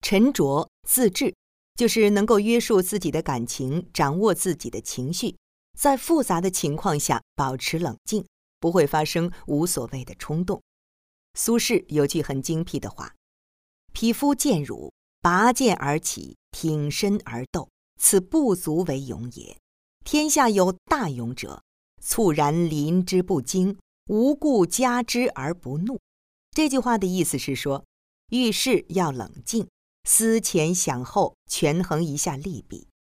沉着自制，就是能够约束自己的感情，掌握自己的情绪，在复杂的情况下保持冷静，不会发生无所谓的冲动。苏轼有句很精辟的话：匹夫见辱，拔剑而起，挺身而斗，此不足为勇也。天下有大勇者，猝然临之不惊，无故加之而不怒。这句话的意思是说，遇事要冷静，思前想后，权衡一下利弊，